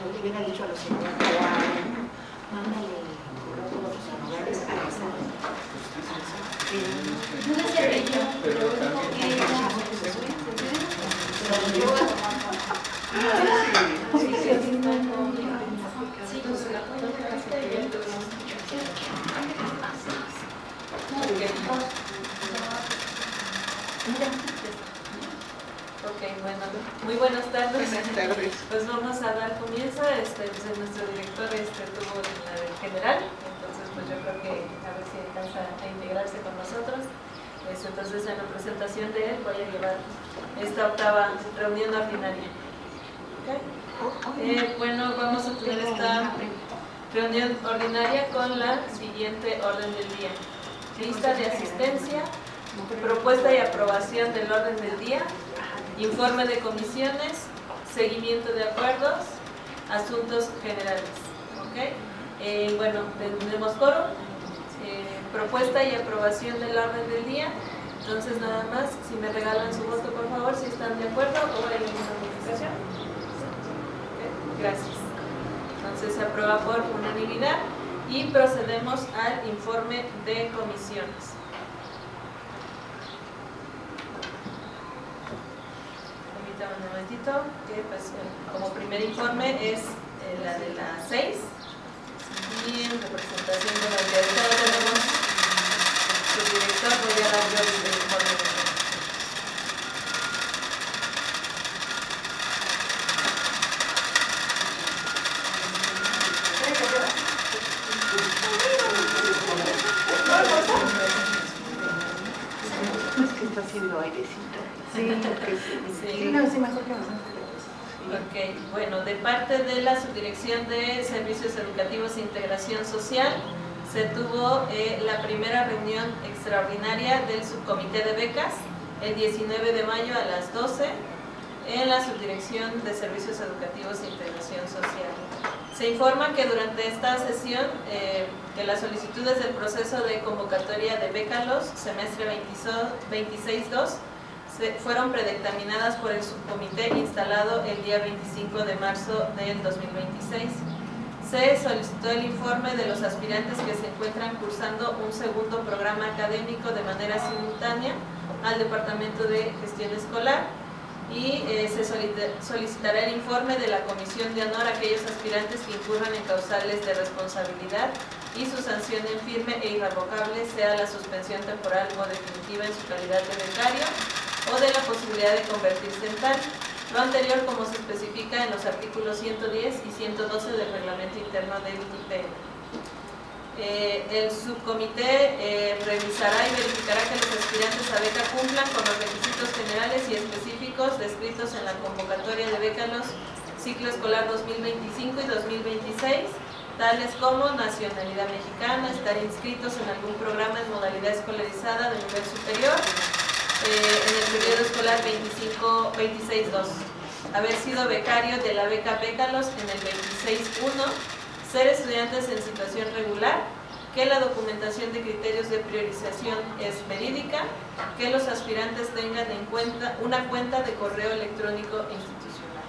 le hubiera dicho a los señores, mándale los lugares a esa. No es el rello, pero lo único que bueno, muy buenas tardes. Pues vamos a dar comienzo. Pues nuestro director tuvo la del general, entonces pues yo creo que a ver si alcanza a integrarse con nosotros. Entonces en la presentación de él voy a llevar esta octava reunión ordinaria. ¿Okay? Bueno, vamos a tener esta reunión ordinaria con la siguiente orden del día: lista de asistencia, propuesta y aprobación del orden del día, informe de comisiones, seguimiento de acuerdos, asuntos generales. ¿Okay? Bueno, tenemos quórum, propuesta y aprobación del orden del día. Entonces nada más, si me regalan su voto por favor, si están de acuerdo o hay alguna modificación. ¿Okay? Gracias. Entonces se aprueba por unanimidad y procedemos al informe de comisiones. Un momentito, que pues como primer informe es la de las 6 y en representación de la directora tenemos su director. Voy a dar yo el informe. Es que está haciendo airecito. Sí, no, sí, mejor que nosotros. Ok, bueno, de parte de la Subdirección de Servicios Educativos e Integración Social, se tuvo la primera reunión extraordinaria del Subcomité de Becas el 19 de mayo a las 12 en la Subdirección de Servicios Educativos e Integración Social. Se informa que durante esta sesión que las solicitudes del proceso de convocatoria de Bécalos semestre 26-2 fueron predictaminadas por el subcomité instalado el día 25 de marzo del 2026. Se solicitó el informe de los aspirantes que se encuentran cursando un segundo programa académico de manera simultánea al Departamento de Gestión Escolar y se solicitará el informe de la Comisión de Honor a aquellos aspirantes que incurran en causales de responsabilidad y su sanción en firme e irrevocable sea la suspensión temporal o definitiva en su calidad de becario o de la posibilidad de convertirse en tal, lo anterior como se especifica en los artículos 110 y 112 del reglamento interno del IPN. El subcomité revisará y verificará que los aspirantes a beca cumplan con los requisitos generales y específicos descritos en la convocatoria de Bécalos ciclo escolar 2025 y 2026, tales como nacionalidad mexicana, estar inscritos en algún programa en modalidad escolarizada de nivel superior, en el periodo escolar 26-2, haber sido becario de la beca Bécalos en el 26-1, ser estudiantes en situación regular, que la documentación de criterios de priorización es verídica, que los aspirantes tengan en cuenta una cuenta de correo electrónico institucional.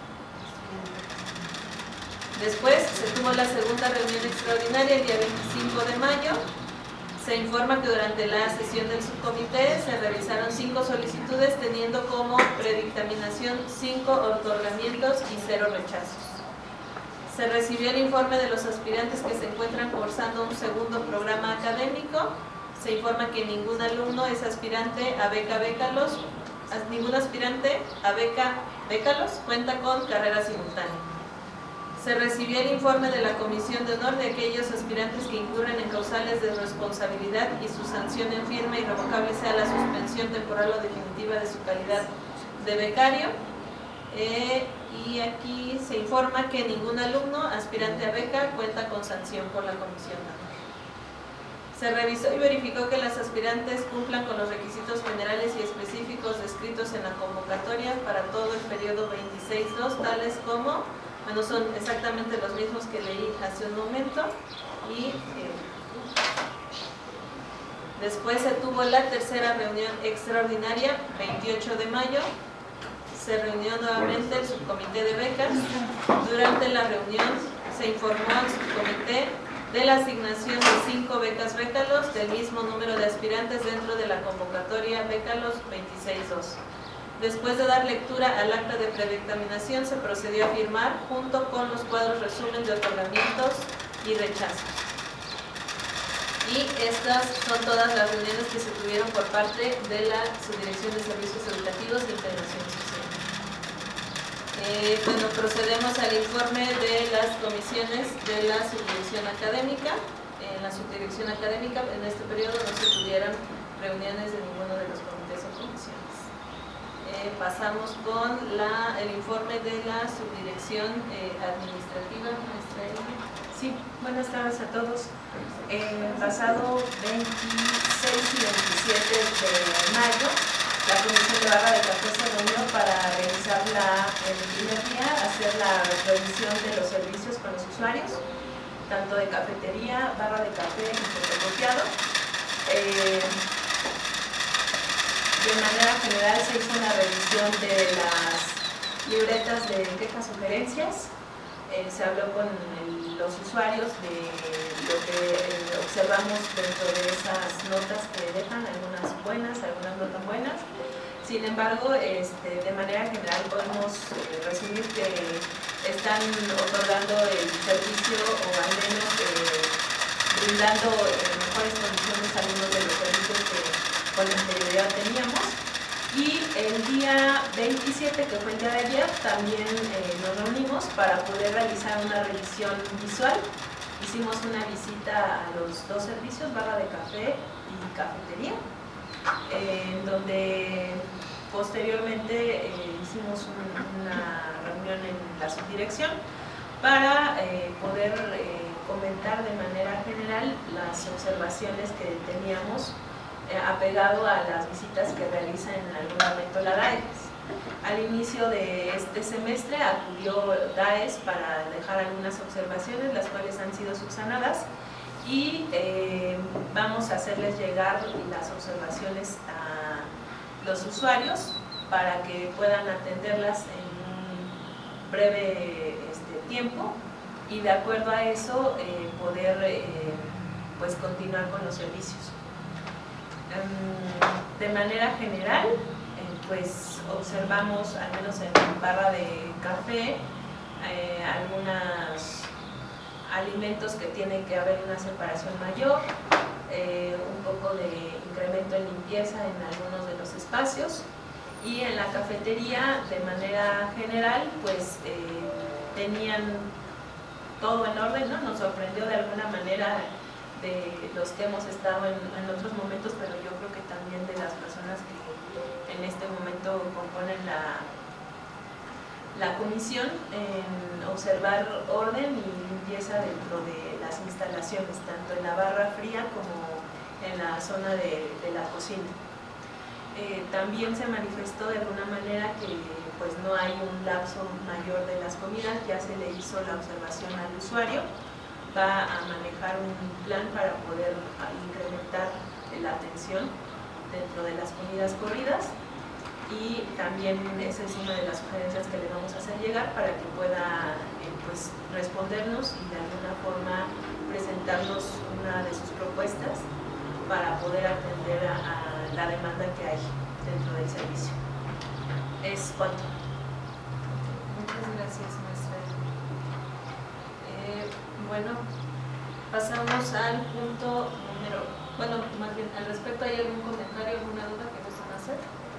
Después se tuvo la segunda reunión extraordinaria el día 25 de mayo. Se informa que durante la sesión del subcomité se revisaron 5 solicitudes teniendo como predictaminación 5 otorgamientos y 0 rechazos. Se recibió el informe de los aspirantes que se encuentran cursando un segundo programa académico. Se informa que ningún alumno es aspirante a beca Bécalos, ningún aspirante a beca Bécalos cuenta con carrera simultánea. Se recibió el informe de la Comisión de Honor de aquellos aspirantes que incurren en causales de responsabilidad y su sanción en firme y irrevocable sea la suspensión temporal o definitiva de su calidad de becario. Y aquí se informa que ningún alumno aspirante a beca cuenta con sanción por la Comisión de Honor. Se revisó y verificó que las aspirantes cumplan con los requisitos generales y específicos descritos en la convocatoria para todo el periodo 26-2, tales como, bueno, son exactamente los mismos que leí hace un momento. Y después se tuvo la tercera reunión extraordinaria, 28 de mayo. se reunió nuevamente el subcomité de becas. Durante la reunión se informó al subcomité de la asignación de 5 becas Bécalos del mismo número de aspirantes dentro de la convocatoria Bécalos 26-2. Después de dar lectura al acta de predictaminación, se procedió a firmar junto con los cuadros resumen de otorgamientos y rechazos. Y estas son todas las reuniones que se tuvieron por parte de la Subdirección de Servicios Educativos de Integración Social. Bueno, procedemos al informe de las comisiones de la subdirección académica. En la subdirección académica, en este periodo no se tuvieron reuniones de ninguno de los comités o comisiones. Pasamos con el informe de la subdirección administrativa. Maestra Elena. Sí, buenas tardes a todos. El pasado 26 y 27 de mayo, la Comisión de Barra de Café se reunió para realizar el primer día, hacer la revisión de los servicios con los usuarios, tanto de cafetería, barra de café y fotocopiado. De manera general se hizo una revisión de las libretas de quejas y sugerencias. Se habló con los usuarios de lo que observamos dentro de esas notas que dejan, algunas buenas, algunas no tan buenas. Sin embargo, de manera general podemos resumir que están otorgando el servicio o al menos brindando en mejores condiciones algunos de los servicios que con anterioridad teníamos. Y el día 27, que fue el día de ayer, también nos reunimos para poder realizar una revisión visual. Hicimos una visita a los 2 servicios, barra de café y cafetería, en donde posteriormente hicimos una reunión en la subdirección para poder comentar de manera general las observaciones que teníamos apegado a las visitas que realiza en algún momento la DAES. Al inicio de este semestre acudió DAES para dejar algunas observaciones, las cuales han sido subsanadas, y vamos a hacerles llegar las observaciones a los usuarios para que puedan atenderlas en un breve tiempo y de acuerdo a eso poder pues continuar con los servicios. De manera general, pues observamos, al menos en barra de café, algunos alimentos que tienen que haber una separación mayor, un poco de incremento en limpieza en algunos de los espacios, y en la cafetería, de manera general, pues tenían todo en orden, ¿no? Nos sorprendió de alguna manera de los que hemos estado en otros momentos, pero yo creo que también de las personas que en este momento componen la comisión, en observar orden y limpieza dentro de las instalaciones, tanto en la barra fría como en la zona de la cocina. También se manifestó de alguna manera que pues no hay un lapso mayor de las comidas, ya se le hizo la observación al usuario, va a manejar un plan para poder incrementar la atención dentro de las comidas corridas, y también esa es una de las sugerencias que le vamos a hacer llegar para que pueda pues respondernos y de alguna forma presentarnos una de sus propuestas para poder atender a la demanda que hay dentro del servicio. Es cuanto. Muchas gracias, maestra. Bueno, pasamos al punto más bien, al respecto, ¿hay algún comentario, alguna duda que gusten hacer?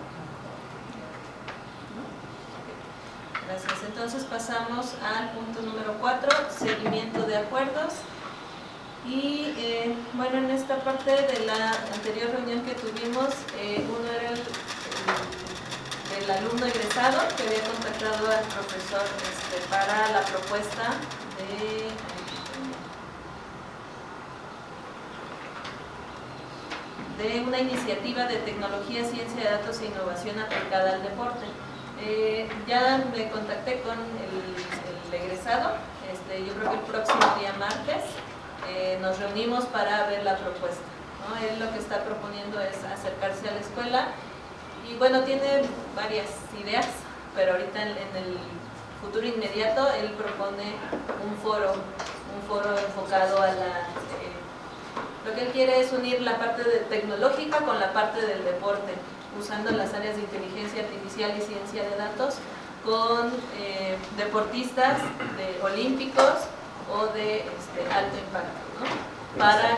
¿No? Okay. Gracias. Entonces pasamos al punto número 4, seguimiento de acuerdos. Y bueno, en esta parte de la anterior reunión que tuvimos, uno era el alumno egresado que había contactado al profesor para la propuesta de una iniciativa de tecnología, ciencia de datos e innovación aplicada al deporte. Ya me contacté con el egresado, yo creo que el próximo día martes nos reunimos para ver la propuesta, ¿no? Él lo que está proponiendo es acercarse a la escuela y bueno, tiene varias ideas, pero ahorita en el futuro inmediato él propone un foro enfocado a lo que él quiere es unir la parte tecnológica con la parte del deporte, usando las áreas de inteligencia artificial y ciencia de datos con deportistas olímpicos o de alto impacto, ¿no?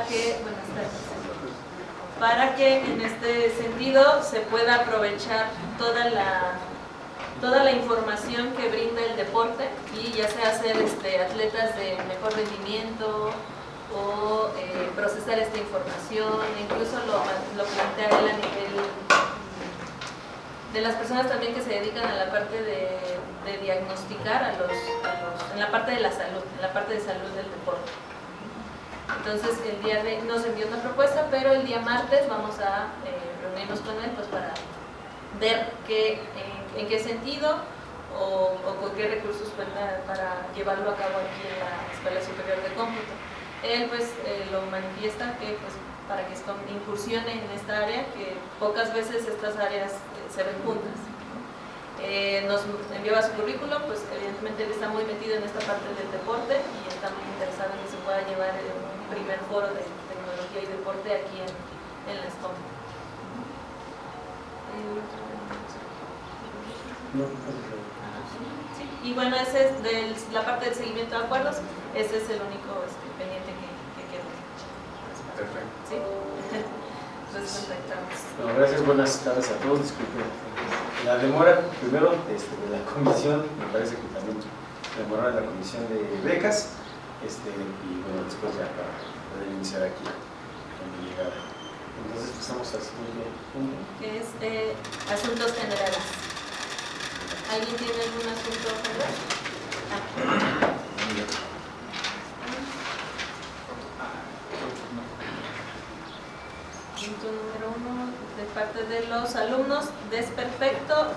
Para que en este sentido se pueda aprovechar toda la información que brinda el deporte y ya sea hacer atletas de mejor rendimiento o procesar esta información, incluso lo plantea él a nivel de las personas también que se dedican a la parte de diagnosticar en la parte de la salud, en la parte de salud del deporte. Entonces nos envió una propuesta, pero el día martes vamos a reunirnos con él pues para ver en qué sentido o con qué recursos cuenta para llevarlo a cabo aquí en la Escuela Superior de Cómputo. Él pues lo manifiesta que pues para que incursione en esta área, que pocas veces estas áreas se ven juntas. Nos enviaba su currículum, pues evidentemente él está muy metido en esta parte del deporte y está muy interesado en que se pueda llevar un primer foro de tecnología y deporte aquí en la SCOM. Sí, y bueno, ese es la parte del seguimiento de acuerdos, ese es el único pendiente que queda. Perfecto. ¿Sí? Entonces contactamos. Bueno, gracias, buenas tardes a todos. Disculpen la demora, primero de la comisión, me parece que también demoró la comisión de becas, y bueno, después ya para poder iniciar aquí con mi llegada. Entonces empezamos al siguiente punto. Que es asuntos generales. ¿Alguien tiene algún asunto general? Punto número 1, de parte de los alumnos, desperfecto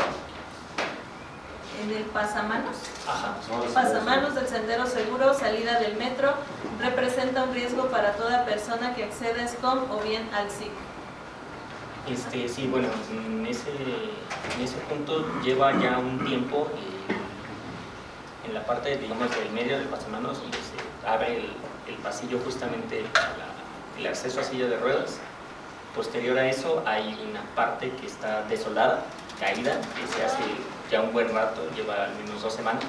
en el pasamanos. Pasamanos del sendero seguro, salida del metro, representa un riesgo para toda persona que acceda a SCOM o bien al SIC. Sí, bueno, en ese punto lleva ya un tiempo en la parte, digamos, del medio del pasamanos, donde se abre el pasillo justamente para el acceso a silla de ruedas. Posterior a eso hay una parte que está desolada, caída, que se hace ya un buen rato, lleva al menos 2 semanas.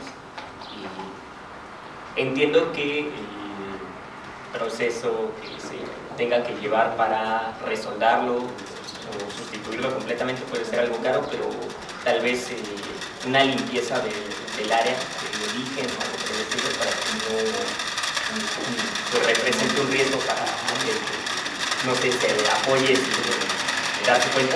Y entiendo que el proceso que se tenga que llevar para resoldarlo o sustituirlo completamente puede ser algo caro, pero tal vez una limpieza del área, del origen o algo por el estilo, para que no represente un riesgo para que no sé, se apoye sin darse cuenta.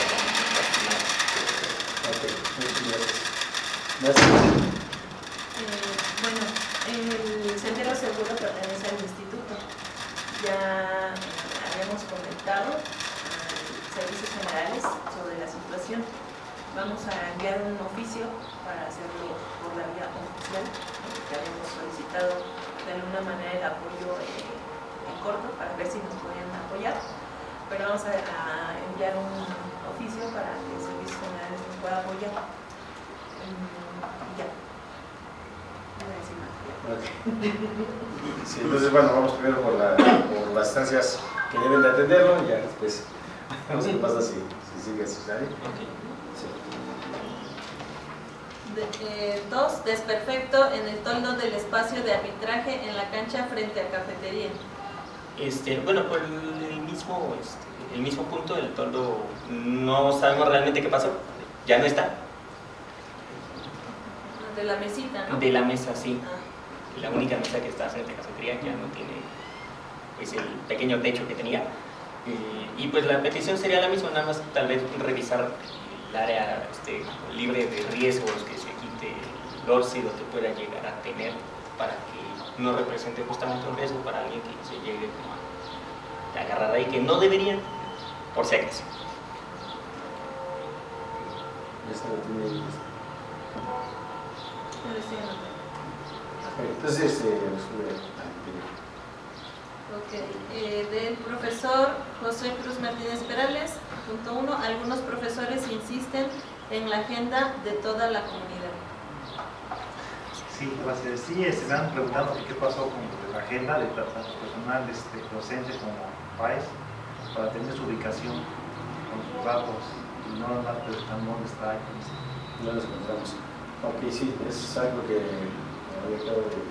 Bueno, el sendero seguro pertenece al instituto. Ya habíamos comentado servicios generales sobre la situación. Vamos a enviar un oficio para hacerlo por la vía oficial, que habíamos solicitado de alguna manera el apoyo en corto para ver si nos podían apoyar, pero vamos a enviar un oficio para que servicios generales nos pueda apoyar. Ya. No voy a decir más. Okay. Sí, entonces bueno, vamos primero por las instancias que deben de atenderlo y ya después vamos a ver qué pasa si sigue necesario. Okay. Sí. 2. Desperfecto en el toldo del espacio de arbitraje en la cancha frente a cafetería. Bueno, por el mismo punto, el toldo no sabemos realmente qué pasó, ya no está. De la mesita, ¿no? De la mesa, sí. La única mesa que está frente a la cafetería ya no tiene pues el pequeño techo que tenía. Y pues la petición sería la misma, nada más tal vez revisar el área libre de riesgos, que se quite el óxido que pueda llegar a tener para que no represente justamente un riesgo para alguien que se llegue como a agarrar ahí, que no deberían, por si acaso. Esto lo tiene ahí. Entonces, del profesor José Cruz Martínez Perales, punto 1, algunos profesores insisten en la agenda de toda la comunidad. Sí, gracias. Sí, me han preguntado qué pasó con la agenda de tanto personal docente como país para tener su ubicación con sus datos y no andar preguntando dónde está. No los encontramos. Ok, sí, es algo que había estado de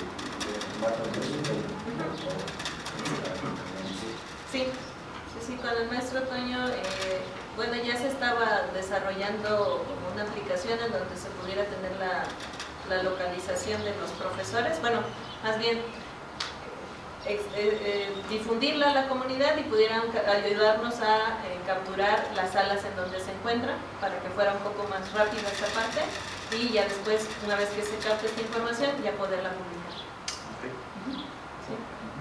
Sí, con el maestro Toño, bueno, ya se estaba desarrollando una aplicación en donde se pudiera tener la localización de los profesores, bueno, más bien difundirla a la comunidad y pudieran ayudarnos a capturar las salas en donde se encuentran para que fuera un poco más rápida esa parte y ya después, una vez que se capte esta información, ya poderla publicar. Sí.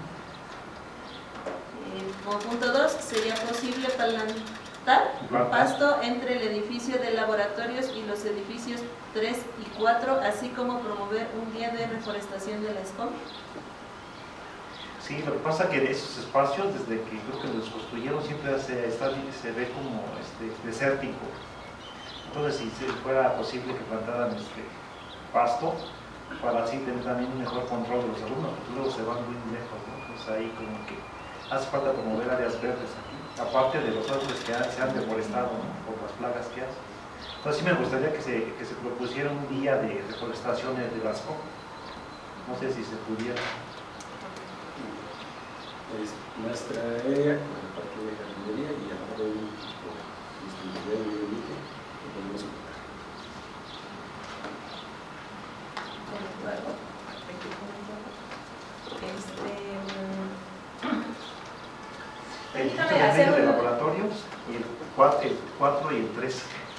Como punto 2, sería posible plantar pasto entre el edificio de laboratorios y los edificios 3 y 4, así como promover un día de reforestación de la ESCOM. Sí, lo que pasa es que esos espacios, desde que creo que los construyeron, siempre se ve como desértico. Entonces, si fuera posible que plantaran pasto, para así tener también un mejor control de los alumnos, porque luego se van muy lejos, ¿no? Entonces ahí como que hace falta promover áreas verdes aquí, aparte de los árboles que se han deforestado, ¿no? Por las plagas que hacen. Entonces sí me gustaría que se propusiera un día de reforestación de las COP. No sé si se pudiera. Es nuestra área, con el parque de jardinería y a lo mejor un video de límite que podemos ocultar. El edificio de laboratorios y el 4 y el 3.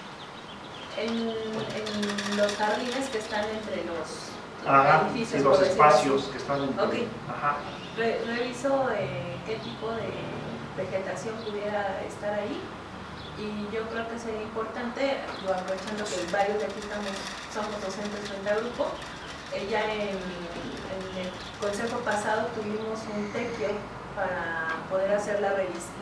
En los jardines que están entre los edificios. Sí, los espacios que están entre. Okay. Reviso qué tipo de vegetación pudiera estar ahí y yo creo que sería importante, aprovechando que varios de aquí somos docentes frente al grupo, ya en el consejo pasado tuvimos un tequio para poder hacer la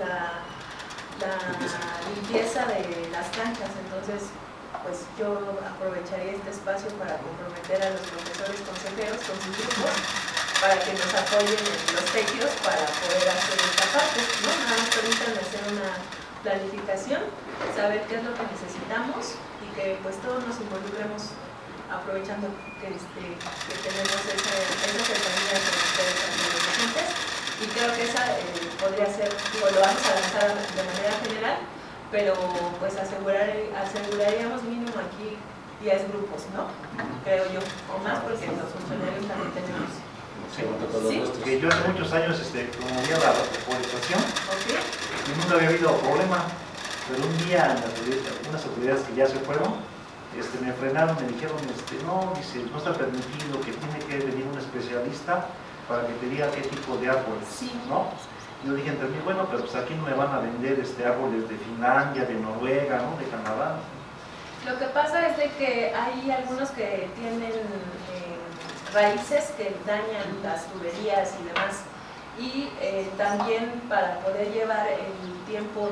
limpieza de las canchas, entonces pues yo aprovecharía este espacio para comprometer a los profesores consejeros con sus grupos para que nos apoyen en los tequios para poder hacer esta parte, ¿no? Nada más permítanme hacer una planificación, saber qué es lo que necesitamos y que pues todos nos involucremos aprovechando que tenemos esa cercanía con ustedes también los docentes y creo que esa podría ser, lo vamos a lanzar de manera general, pero pues aseguraríamos mínimo aquí 10 grupos, ¿no? Creo yo, o más porque los funcionarios también tenemos. Sí, que yo hace muchos años promovía la reforestación y nunca había habido problema, pero un día unas autoridades que ya se fueron me frenaron, me dijeron, no, dice, no está permitido, que tiene que venir un especialista para que te diga qué tipo de árboles, ¿no? Yo dije entre mí, bueno, pero pues aquí no me van a vender árboles de Finlandia, de Noruega, ¿no? De Canadá. Lo que pasa es de que hay algunos que tienen raíces que dañan las tuberías y demás y también para poder llevar el tiempo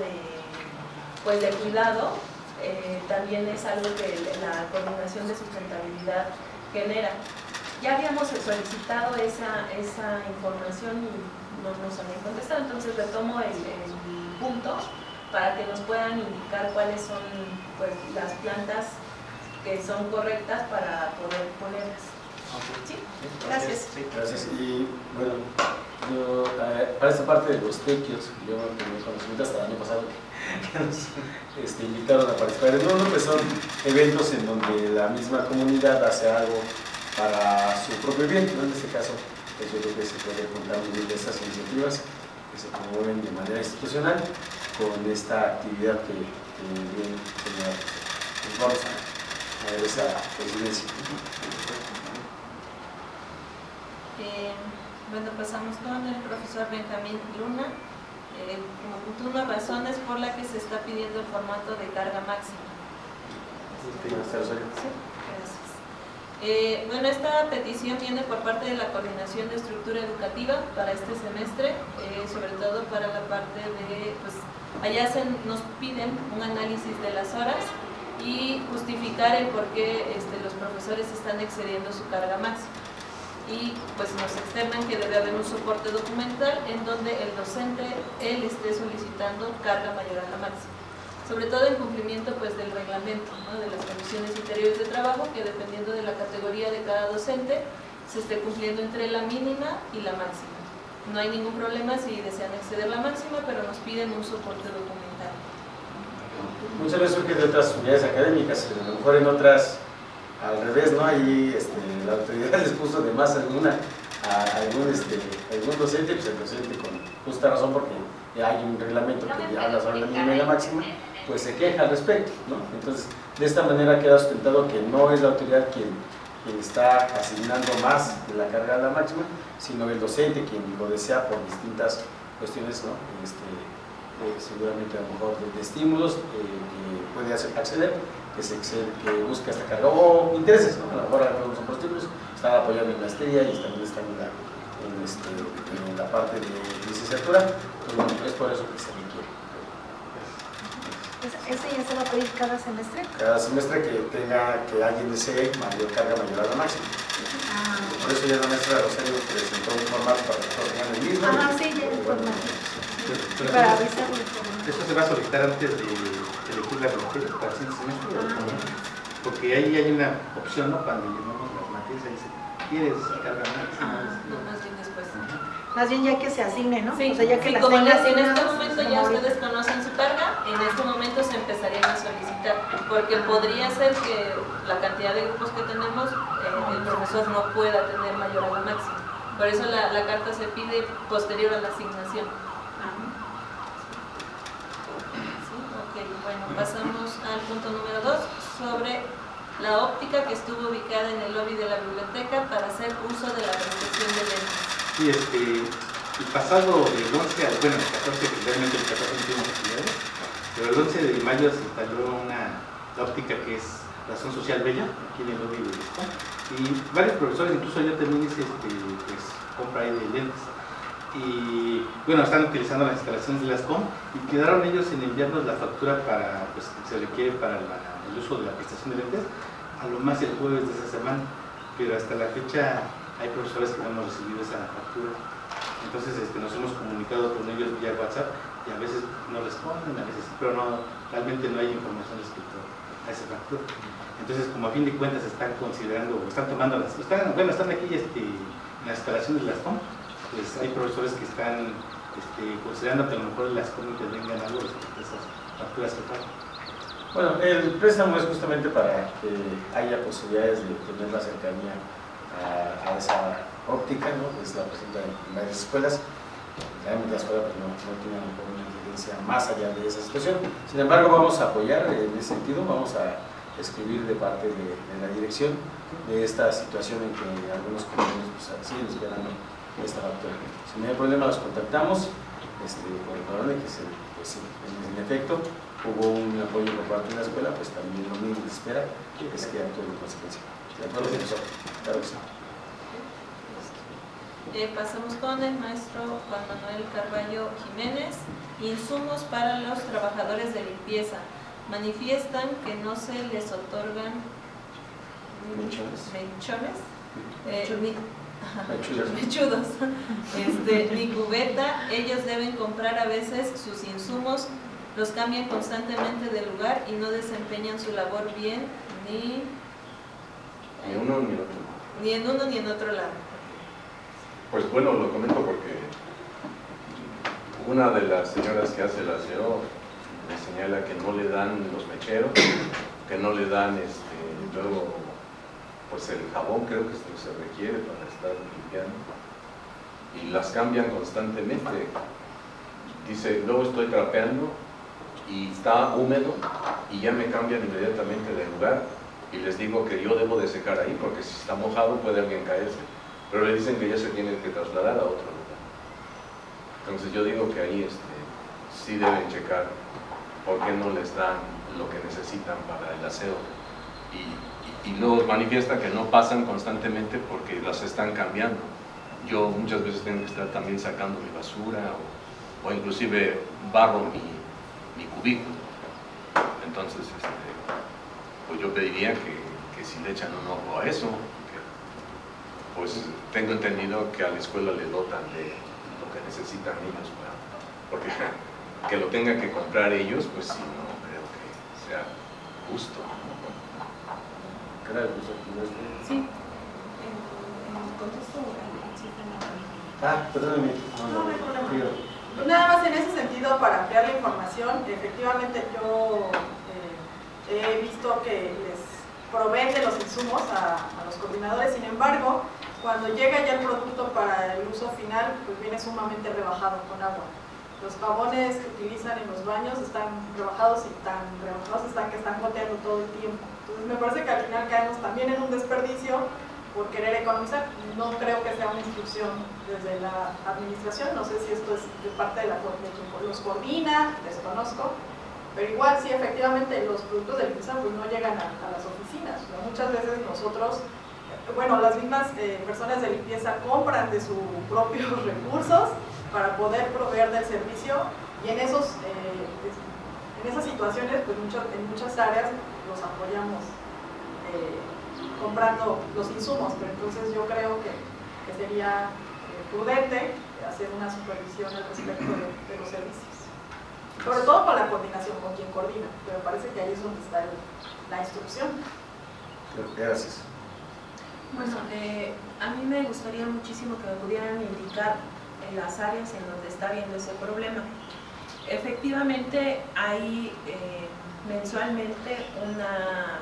de cuidado también es algo que la coordinación de sustentabilidad genera. Ya habíamos solicitado esa información y no nos habían contestado, entonces retomo el punto para que nos puedan indicar cuáles son pues, las plantas que son correctas para poder ponerlas. Sí, gracias. Sí, gracias. Y bueno, yo, para esta parte de los tequios, yo tenía conocimiento hasta el año pasado que nos invitaron a participar en uno, pues son eventos en donde la misma comunidad hace algo para su propio bien, ¿no? En este caso, pues yo creo que se puede contar muy bien de estas iniciativas que se promueven de manera institucional con esta actividad que bien señala. Pues vamos a ver esa presidencia. Bueno, pasamos con el profesor Benjamín Luna. Como punto 1, razones por las que se está pidiendo el formato de carga máxima. Sí, gracias. Bueno, esta petición viene por parte de la Coordinación de Estructura Educativa para este semestre, sobre todo para la parte de, pues, allá nos piden un análisis de las horas y justificar el por qué los profesores están excediendo su carga máxima. Y pues nos externan que debe haber un soporte documental en donde el docente, él esté solicitando carga mayor a la máxima. Sobre todo en cumplimiento pues del reglamento, ¿no?, de las condiciones interiores de trabajo, que dependiendo de la categoría de cada docente, se esté cumpliendo entre la mínima y la máxima. No hay ningún problema si desean exceder la máxima, pero nos piden un soporte documental. Muchas veces surge de otras unidades académicas, a lo mejor en otras al revés, ¿no? Ahí la autoridad les puso de más algún docente, pues el docente con justa razón, porque ya hay un reglamento que ya habla sobre la mínima y la máxima, pues se queja al respecto, ¿no? Entonces, de esta manera queda sustentado que no es la autoridad quien está asignando más de la carga a la máxima, sino el docente quien lo desea por distintas cuestiones, ¿no? Seguramente a lo mejor de estímulos que puede acceder, que busca esta carga, o intereses, ¿no? A lo mejor algunos otros tipos están apoyando en maestría y también están en la parte de licenciatura, pues bueno, es por eso que se requiere. ¿Ese ya se va a pedir cada semestre? Cada semestre que alguien desee carga mayor a la máxima. Por eso ya la maestra Rosario presentó un formato para que todos tengan el mismo. Sí, ya el formato. Pero Para avisarlo. eso se va a solicitar antes de elegir la materia para el siguiente semestre. Porque ahí hay una opción, ¿no? Cuando llevamos las materias, ahí dice, ¿quieres carga máxima? No, más bien después. Más bien ya que se asigne, ¿no? Sí, o sea, ya que las como en tengas este asignadas, momento ya como ahorita. ustedes conocen su carga, en este momento se empezarían a solicitar, porque podría ser que la cantidad de grupos que tenemos, el profesor no pueda tener mayor a la máxima. Por eso la carta se pide posterior a la asignación. ¿Sí? Ok, bueno, pasamos al punto número 2, sobre la óptica que estuvo ubicada en el lobby de la biblioteca para hacer uso de la prestación de lentes. Sí, el pasado del 11 al, bueno, el 14, realmente el 14 no tuvimos actividades, pero el 11 de mayo se instaló la óptica que es Razón Social Bella, aquí en el lobby de esto, y varios profesores, incluso yo también hice pues, compra ahí de lentes, y bueno, están utilizando las instalaciones de las COM, y quedaron ellos en enviarnos la factura para, pues, que se requiere para el uso de la prestación de lentes, a lo más el jueves de esa semana, pero hasta la fecha hay profesores que no hemos recibido esa factura. Entonces nos hemos comunicado con ellos vía WhatsApp y a veces no responden, a veces sí, pero realmente no hay información respecto a esa factura. Entonces, como a fin de cuentas están considerando, están tomando están aquí en las instalaciones de las COM, pues hay profesores que están considerando que a lo mejor las COM intervengan algo respecto a esas facturas que pagan. Bueno, el préstamo es justamente para que haya posibilidades de tener la cercanía a esa óptica, ¿no? Es la presenta en varias escuelas. Realmente la escuela pues, no tiene una incidencia más allá de esa situación. Sin embargo, vamos a apoyar en ese sentido, vamos a escribir de parte de la dirección de esta situación en que algunos colegios pues, siguen esperando esta factura. Si no hay problema, los contactamos por el padrón de que pues, en efecto hubo un apoyo por parte de la escuela, pues también lo mismo se espera es que actúe en consecuencia. ¿De acuerdo, profesor? Claro que sí. Pasamos con el maestro Juan Manuel Carballo Jiménez. Insumos para los trabajadores de limpieza. Manifiestan que no se les otorgan mechudos, ni cubeta. Ellos deben comprar a veces sus insumos, los cambian constantemente de lugar y no desempeñan su labor bien ni uno ni otro. Ni en uno ni en otro lado. Pues bueno, lo comento porque una de las señoras que hace el aseo me señala que no le dan los mecheros, que no le dan luego pues el jabón, creo que se requiere para estar limpiando, y las cambian constantemente. Dice, luego estoy trapeando y está húmedo y ya me cambian inmediatamente de lugar, y les digo que yo debo de secar ahí porque si está mojado puede alguien caerse, pero le dicen que ya se tiene que trasladar a otro lugar. Entonces yo digo que ahí sí deben checar por qué no les dan lo que necesitan para el aseo, y luego manifiesta que no pasan constantemente porque las están cambiando. Yo muchas veces tengo que estar también sacando mi basura o inclusive barro mi cubículo. Entonces pues yo pediría que si le echan un ojo a eso, pues tengo entendido que a la escuela le dotan de lo que necesitan ellos, porque que lo tengan que comprar ellos, pues sí, no creo que sea justo. Sí, en contexto perdóname. No hay problema. Nada más en ese sentido, para ampliar la información, efectivamente yo he visto que les proveen de los insumos a los coordinadores. Sin embargo, cuando llega ya el producto para el uso final, pues viene sumamente rebajado con agua. Los jabones que utilizan en los baños están rebajados y tan rebajados están que están goteando todo el tiempo. Entonces me parece que al final caemos también en un desperdicio por querer economizar. No creo que sea una instrucción desde la administración, no sé si esto es de parte de quien los coordina, desconozco, pero igual sí, efectivamente los productos de limpieza pues no llegan a las oficinas. Muchas veces nosotros, bueno, las mismas personas de limpieza compran de sus propios recursos para poder proveer del servicio, y en esas situaciones pues en muchas áreas los apoyamos comprando los insumos, pero entonces yo creo que sería prudente hacer una supervisión al respecto de los servicios, sobre todo con la coordinación, con quien coordina, pero parece que ahí es donde está la instrucción. Gracias. Bueno, a mí me gustaría muchísimo que me pudieran indicar en las áreas en donde está habiendo ese problema. Efectivamente hay mensualmente una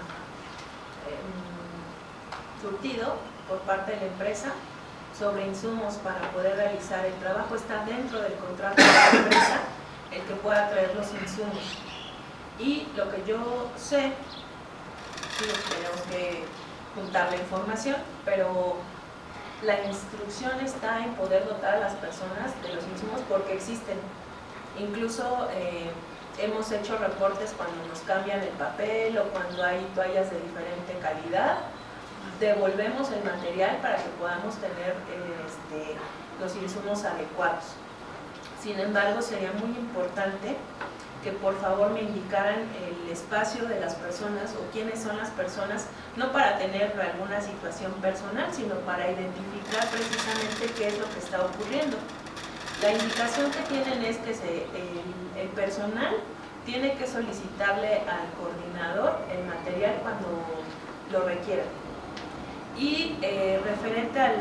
surtido por parte de la empresa sobre insumos para poder realizar el trabajo. Está dentro del contrato de la empresa el que pueda traer los insumos. Y lo que yo sé, sí, tenemos que juntar la información, pero la instrucción está en poder dotar a las personas de los insumos porque existen. Incluso hemos hecho reportes cuando nos cambian el papel o cuando hay toallas de diferente calidad. Devolvemos el material para que podamos tener los insumos adecuados. Sin embargo, sería muy importante que por favor me indicaran el espacio de las personas o quiénes son las personas, no para tener alguna situación personal, sino para identificar precisamente qué es lo que está ocurriendo. La indicación que tienen es que el personal tiene que solicitarle al coordinador el material cuando lo requiera. Y referente al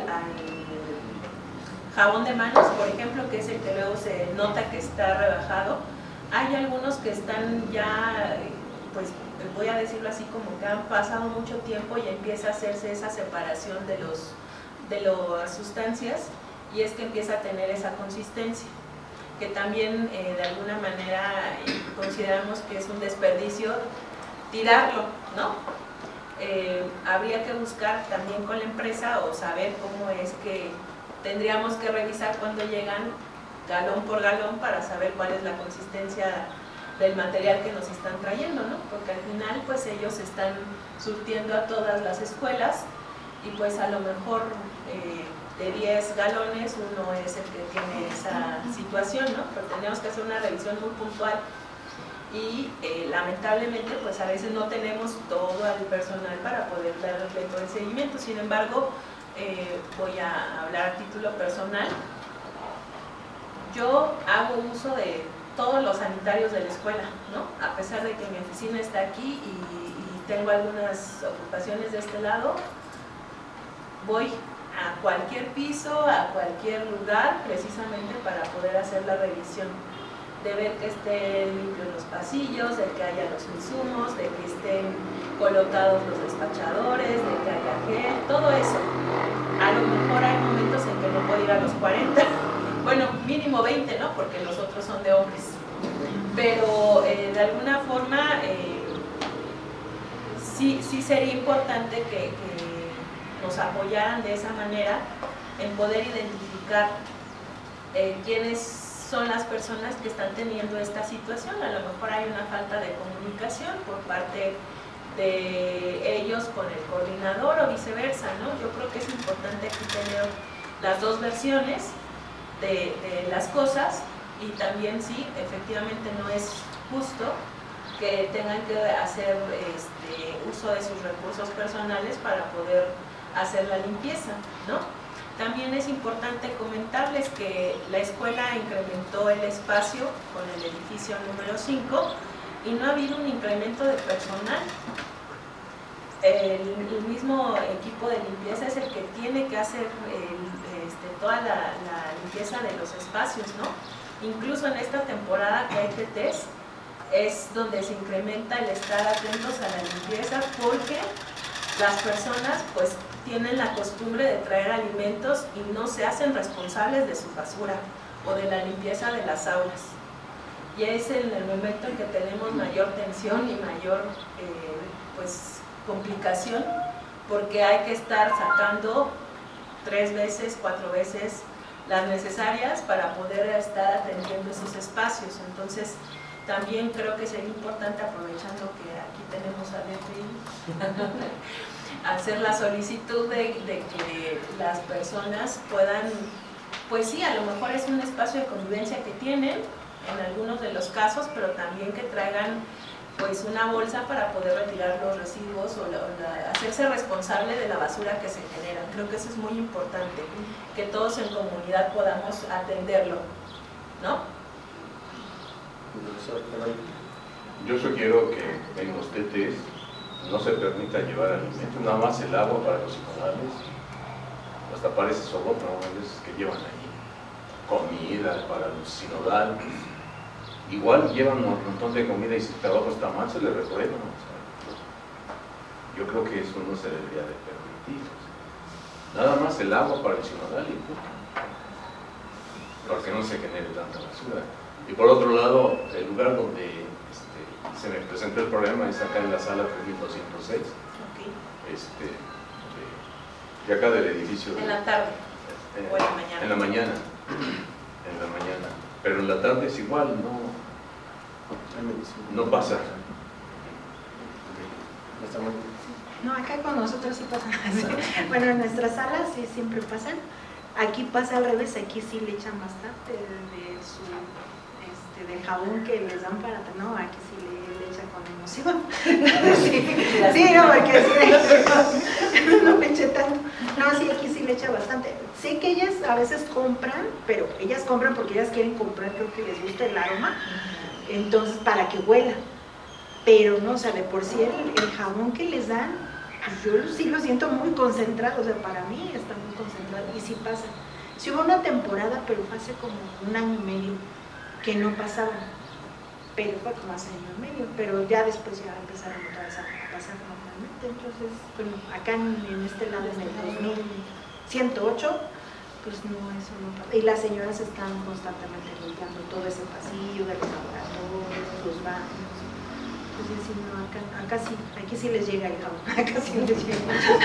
jabón de manos, por ejemplo, que es el que luego se nota que está rebajado, hay algunos que están ya, pues voy a decirlo así, como que han pasado mucho tiempo y empieza a hacerse esa separación de las sustancias, y es que empieza a tener esa consistencia, que también de alguna manera consideramos que es un desperdicio tirarlo, ¿no? Habría que buscar también con la empresa o saber cómo es que tendríamos que revisar cuando llegan galón por galón para saber cuál es la consistencia del material que nos están trayendo, ¿no? Porque al final pues ellos están surtiendo a todas las escuelas y pues a lo mejor de 10 galones uno es el que tiene esa situación, ¿no? Pero tenemos que hacer una revisión muy puntual y lamentablemente pues a veces no tenemos todo el personal para poder darle todo el seguimiento. Sin embargo, voy a hablar a título personal. Yo hago uso de todos los sanitarios de la escuela, ¿no? A pesar de que mi oficina está aquí y tengo algunas ocupaciones de este lado, voy a cualquier piso, a cualquier lugar, precisamente para poder hacer la revisión, de ver que estén limpios los pasillos, de que haya los insumos, de que estén colocados los despachadores, de que haya gel, todo eso. A lo mejor hay momentos en que no puedo ir a los 40, bueno, mínimo 20, ¿no? Porque los otros son de hombres. Pero de alguna forma sí sería importante que nos apoyaran de esa manera en poder identificar quiénes son las personas que están teniendo esta situación. A lo mejor hay una falta de comunicación por parte de ellos con el coordinador o viceversa, ¿no? Yo creo que es importante aquí tener las dos versiones de las cosas, y también sí, efectivamente no es justo que tengan que hacer uso de sus recursos personales para poder hacer la limpieza, ¿no? También es importante comentarles que la escuela incrementó el espacio con el edificio número 5 y no ha habido un incremento de personal. El mismo equipo de limpieza es el que tiene que hacer toda la limpieza de los espacios, ¿no? Incluso en esta temporada que hay TTs es donde se incrementa el estar atentos a la limpieza, porque las personas pues tienen la costumbre de traer alimentos y no se hacen responsables de su basura o de la limpieza de las aulas. Y es en el momento en que tenemos mayor tensión y mayor pues complicación, porque hay que estar sacando 3 veces, 4 veces las necesarias para poder estar atendiendo esos espacios. Entonces también creo que sería importante, aprovechando que aquí tenemos a Leti, hacer la solicitud de que las personas puedan, pues sí, a lo mejor es un espacio de convivencia que tienen en algunos de los casos, pero también que traigan pues una bolsa para poder retirar los residuos o hacerse responsable de la basura que se genera. Creo que eso es muy importante, que todos en comunidad podamos atenderlo, ¿no? Yo sugiero que en los TTs no se permita llevar alimentos, nada más el agua para los sinodales, hasta parece soboto, ¿no? Esos que llevan ahí comida para los sinodales. Igual llevan un montón de comida y si el trabajo está mal se les reprueba, ¿no? O sea, yo creo que eso no se debería de permitir. Nada más el agua para el sinodal y punto, porque no se genere tanta basura. Y por otro lado, el lugar donde se me presentó el problema es acá en la sala 3206, de acá del edificio. En la tarde o en la mañana. En la mañana, pero en la tarde es igual, no pasa. No, acá con nosotros sí pasa. Bueno, en nuestras salas sí siempre pasan. Aquí pasa al revés, aquí sí le echan bastante del jabón que les dan para... No, aquí sí le echan con emoción. Sí, no, porque no le eché tanto. No, sí, aquí sí le echa bastante. Sé que ellas a veces compran, pero ellas compran porque ellas quieren comprar, creo que les gusta el aroma, entonces para que huela. Pero no, o sea, de por sí el jabón que les dan, pues yo sí lo siento muy concentrado, o sea, para mí está muy concentrado y sí pasa. Sí hubo una temporada, pero fue hace como 1 año y medio que no pasaban, pero fue como hace 1 año y medio, pero ya después ya empezaron otra vez a pasar normalmente. Entonces, bueno, acá en este lado, en el 2108, pues no, eso no pasa. Y las señoras están constantemente limpiando todo ese pasillo de los laboratorios, los baños. Entonces, sí, no, acá sí, aquí sí les llega el jabón, acá sí les llega.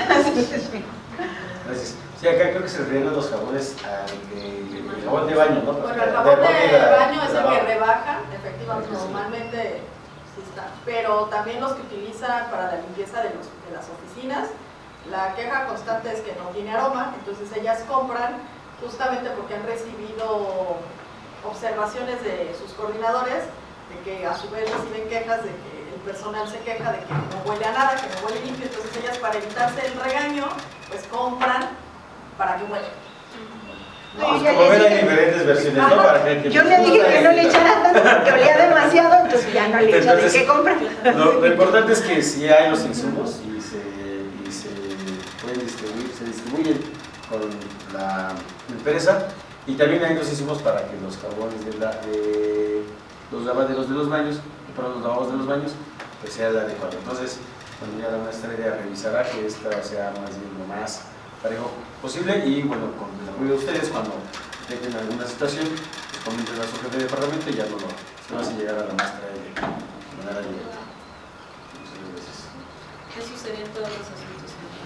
Gracias. Sí, acá creo que se refieren a los jabones, el jabón de baño, ¿no? Bueno, el jabón de baño es el que rebajan, efectivamente, normalmente sí está, pero también los que utilizan para la limpieza de las oficinas, la queja constante es que no tiene aroma, entonces ellas compran justamente porque han recibido observaciones de sus coordinadores, de que a su vez reciben quejas de que el personal se queja de que no huele a nada, que no huele limpio, entonces ellas para evitarse el regaño, pues compran para que huele. No, como ven, hay diferentes versiones, ¿no? Para que yo le dije que no le echara tanto porque olía demasiado, entonces ya no le echa. ¿De qué compran? Lo importante es que si hay los insumos y se pueden distribuyen con la empresa, y también hay los insumos para que los jabones de los lavaderos de los baños, para los lavados de los baños, pues sea el adecuado. Entonces, cuando ya la maestra revisará que esta sea más bien lo más parejo posible, y bueno, con el apoyo de ustedes, cuando tengan alguna situación, pues comenten a su jefe de departamento y ya no se lo hace llegar a la maestra de manera directa. Muchas gracias. Eso serían todos los asuntos.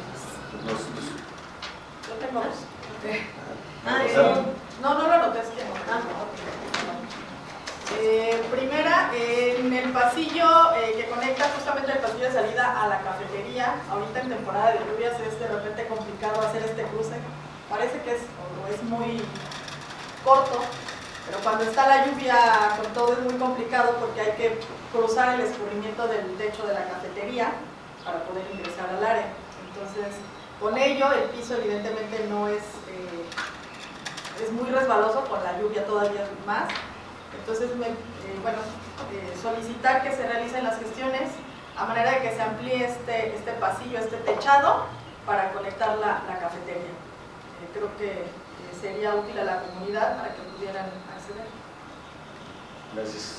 Yo tengo dos. No lo noté, es que no. Primera, en el pasillo que conecta justamente el pasillo de salida a la cafetería, ahorita en temporada de lluvias es de repente complicado hacer este cruce, parece que es muy corto, Pero cuando está la lluvia con todo es muy complicado porque hay que cruzar el escurrimiento del techo de la cafetería para poder ingresar al área. Entonces, con ello el piso evidentemente no es muy resbaloso, con la lluvia todavía más. Entonces, solicitar que se realicen las gestiones a manera de que se amplíe este pasillo, este techado, para conectar la cafetería. Creo que sería útil a la comunidad para que pudieran acceder. Gracias.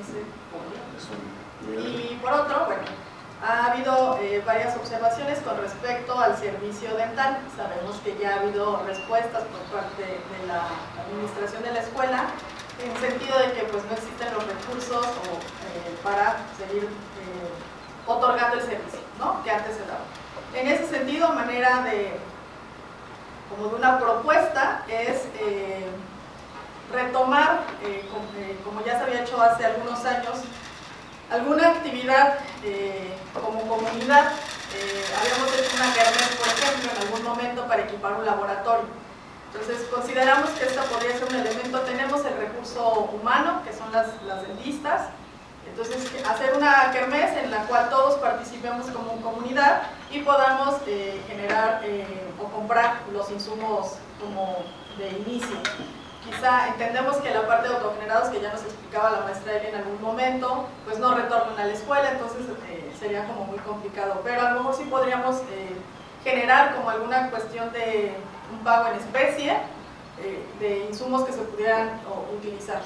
Y por otro, bueno, ha habido varias observaciones con respecto al servicio dental. Sabemos que ya ha habido respuestas por parte de la administración de la escuela, en el sentido de que pues no existen los recursos para seguir otorgando el servicio, ¿no?, que antes se daba. En ese sentido, manera de una propuesta es retomar, como ya se había hecho hace algunos años, alguna actividad como comunidad. Habíamos hecho una kermés, por ejemplo, en algún momento para equipar un laboratorio. Entonces consideramos que esto podría ser un elemento. Tenemos el recurso humano, que son las dentistas. Entonces, hacer una kermés en la cual todos participemos como comunidad y podamos generar o comprar los insumos como de inicio. Quizá entendemos que la parte de autogenerados, que ya nos explicaba la maestra Eli en algún momento, pues no retornan a la escuela, entonces sería como muy complicado. Pero a lo mejor sí podríamos generar como alguna cuestión de un pago en especie de insumos que se pudieran utilizar.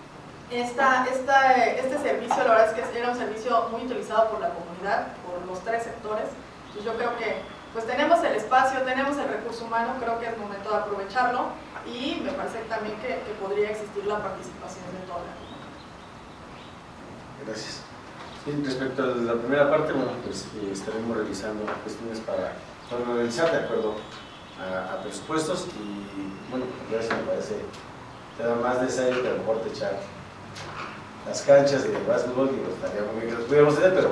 Este servicio, la verdad es que era un servicio muy utilizado por la comunidad, por los tres sectores. Entonces yo creo que pues tenemos el espacio, tenemos el recurso humano, creo que es momento de aprovecharlo, y me parece también que podría existir la participación de toda la comunidad. Gracias. Sí, respecto a la primera parte, bueno, pues estaremos realizando cuestiones para realizar de acuerdo a presupuestos, y bueno, gracias, me parece nada más necesario que a lo mejor techar las canchas de básquetbol, digo, estaría muy bien que los pudiéramos tener, pero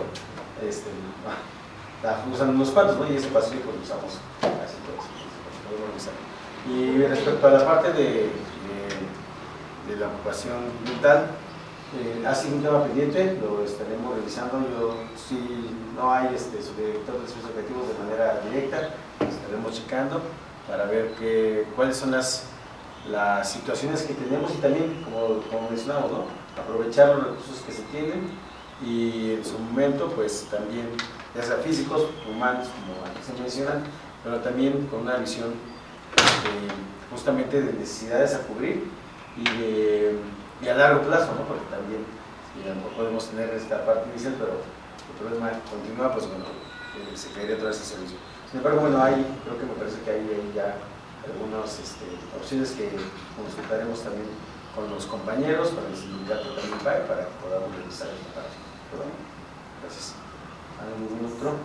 usan unos cuantos, ¿no? Y ese pasillo pues lo usamos casi todos. Y respecto a la parte de la ocupación mental, ha sido un tema pendiente, lo estaremos revisando. Yo, si no hay subdirector de servicios educativos de manera directa, estaremos checando para ver cuáles son las situaciones que tenemos, y también, como mencionamos, ¿no?, aprovechar los recursos que se tienen, y en su momento pues también, ya sea físicos, humanos, como aquí se mencionan, pero también con una visión justamente de necesidades a cubrir y a largo plazo, ¿no?, porque también no podemos tener esta parte inicial, pero el problema continúa, pues bueno, se caería otra vez el servicio. Sin embargo, bueno, creo que me parece que hay ya algunas opciones que consultaremos también con los compañeros, con el sindicato también para que podamos realizar esta parte. Bueno, gracias. ¿Algún otro?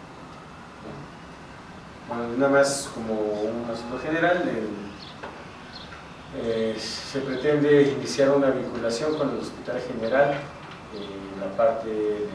Bueno, nada más como un asunto general, se pretende iniciar una vinculación con el Hospital General en la parte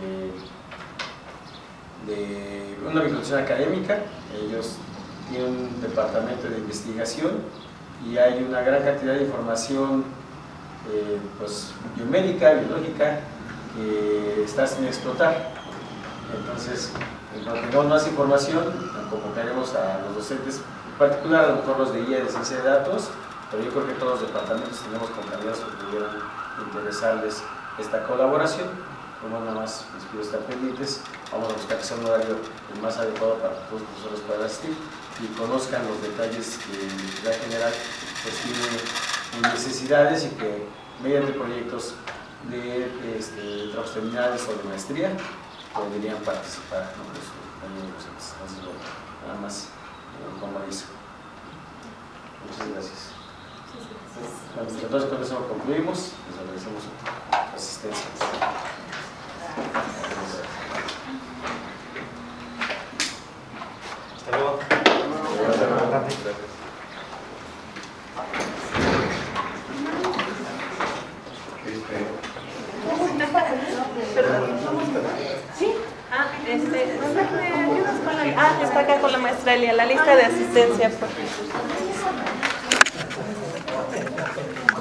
de una vinculación académica. Ellos tienen un departamento de investigación y hay una gran cantidad de información pues, biomédica, biológica, que está sin explotar. Entonces, cuando tengamos más información, convocaremos a los docentes, en particular a lo mejor los de guía de ciencia de datos, pero yo creo que todos los departamentos tenemos compañeros que pudieran interesarles esta colaboración. Como nada más les pido estar pendientes, vamos a buscar que sea un horario el más adecuado para que todos los profesores puedan asistir y conozcan los detalles que la general pues, tiene necesidades, y que mediante proyectos de trabajos terminales o de maestría podrían participar, ¿no?, los compañeros docentes. Entonces, bueno, nada más como eso. Muchas gracias. Entonces, con eso concluimos. Les agradecemos su asistencia. Hasta luego. Sí, está acá con la maestra Elia, la lista de asistencia.